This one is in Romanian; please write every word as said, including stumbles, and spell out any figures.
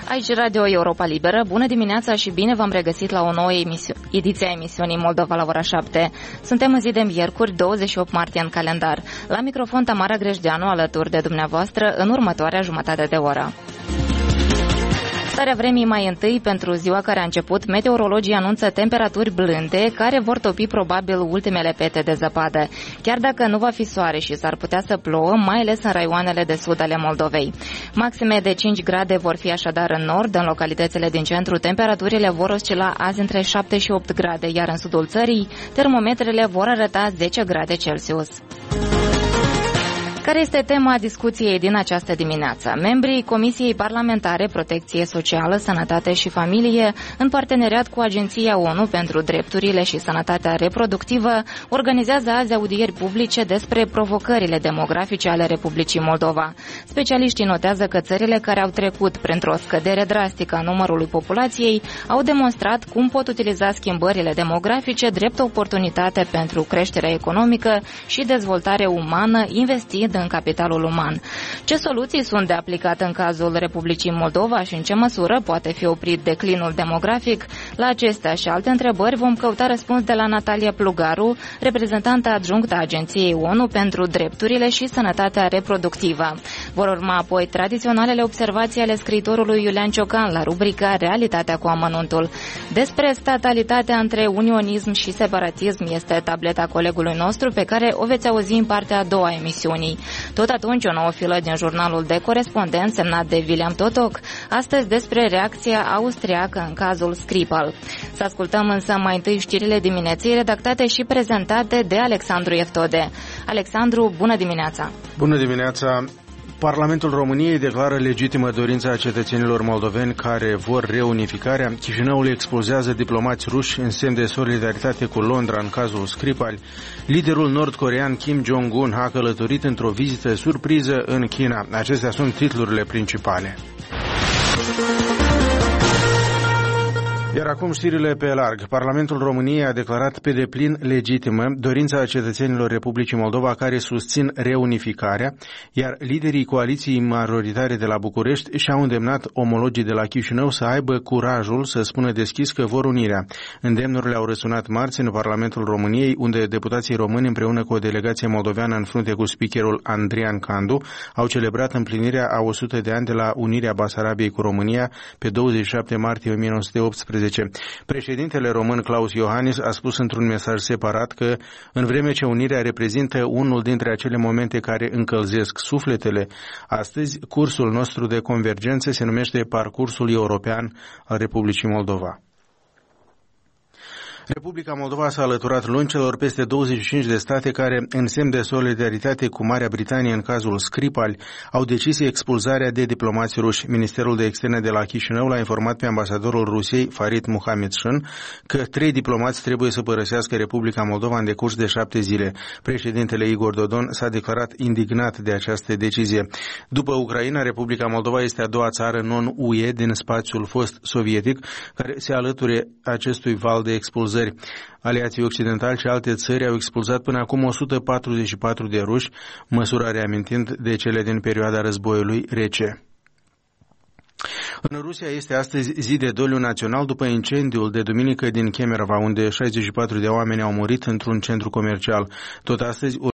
Aici Radio Europa Liberă, bună dimineața și bine v-am regăsit la o nouă emisi- ediție a emisiunii Moldova la ora șapte. Suntem în zi de miercuri, douăzeci și opt martie în calendar. La microfon Tamara Grejdeanu, alături de dumneavoastră în următoarea jumătate de oră. Starea vremii mai întâi pentru ziua care a început, meteorologii anunță temperaturi blânde care vor topi probabil ultimele pete de zăpadă. Chiar dacă nu va fi soare și s-ar putea să plouă, mai ales în raioanele de sud ale Moldovei. Maxime de cinci grade vor fi așadar în nord, în localitățile din centru temperaturile vor oscila azi între șapte și opt grade, iar în sudul țării termometrele vor arăta zece grade Celsius. Care este tema discuției din această dimineață? Membrii Comisiei Parlamentare Protecție Socială, Sănătate și Familie, în parteneriat cu Agenția ONU pentru Drepturile și Sănătatea Reproductivă, organizează azi audieri publice despre provocările demografice ale Republicii Moldova. Specialiștii notează că țările care au trecut printr-o scădere drastică a numărului populației au demonstrat cum pot utiliza schimbările demografice drept oportunitate pentru creșterea economică și dezvoltare umană, investind în capitalul uman. Ce soluții sunt de aplicat în cazul Republicii Moldova și în ce măsură poate fi oprit declinul demografic? La acestea și alte întrebări vom căuta răspuns de la Natalia Plugaru, reprezentantă adjunctă a Agenției ONU pentru Drepturile și Sănătatea Reproductivă. Vor urma apoi tradiționalele observații ale scriitorului Iulian Ciocan la rubrica Realitatea cu amănuntul. Despre statalitatea între unionism și separatism este tableta colegului nostru pe care o veți auzi în partea a doua a emisiunii. Tot atunci, o nouă filă din jurnalul de corespondent semnat de William Totoc, astăzi despre reacția austriacă în cazul Skripal. Să ascultăm însă mai întâi știrile dimineții redactate și prezentate de Alexandru Eftode. Alexandru, bună dimineața! Bună dimineața! Parlamentul României declară legitimă dorința cetățenilor moldoveni care vor reunificarea. Chișinăul expulzează diplomați ruși în semn de solidaritate cu Londra în cazul Skripal. Liderul nord-corean Kim Jong-un a călătorit într-o vizită surpriză în China. Acestea sunt titlurile principale. Iar acum știrile pe larg. Parlamentul României a declarat pe deplin legitimă dorința cetățenilor Republicii Moldova care susțin reunificarea, iar liderii coaliției majoritare de la București și-au îndemnat omologii de la Chișinău să aibă curajul să spună deschis că vor unirea. Îndemnurile au răsunat marți în Parlamentul României, unde deputații români împreună cu o delegație moldoveană în frunte cu speakerul Andrian Candu au celebrat împlinirea a o sută de ani de la unirea Basarabiei cu România pe douăzeci și șapte martie o mie nouă sute optsprezece. Președintele român Klaus Iohannis a spus într-un mesaj separat că, în vreme ce unirea reprezintă unul dintre acele momente care încălzesc sufletele, astăzi cursul nostru de convergență se numește Parcursul European al Republicii Moldova. Republica Moldova s-a alăturat luni celor peste douăzeci și cinci de state care, în semn de solidaritate cu Marea Britanie în cazul Skripal, au decis expulzarea de diplomați ruși. Ministerul de Externe de la Chișinău l-a informat pe ambasadorul Rusiei, Farid Muhamedshun, că trei diplomați trebuie să părăsească Republica Moldova în decurs de șapte zile. Președintele Igor Dodon s-a declarat indignat de această decizie. După Ucraina, Republica Moldova este a doua țară non-U E din spațiul fost sovietic care se alăture acestui val de expulzări. Aliații occidentali și alte țări au expulzat până acum o sută patruzeci și patru de ruși, măsura reamintind de cele din perioada războiului rece. În Rusia este astăzi zi de doliu național după incendiul de duminică din Kemerova, unde șaizeci și patru de oameni au murit într-un centru comercial. Tot astăzi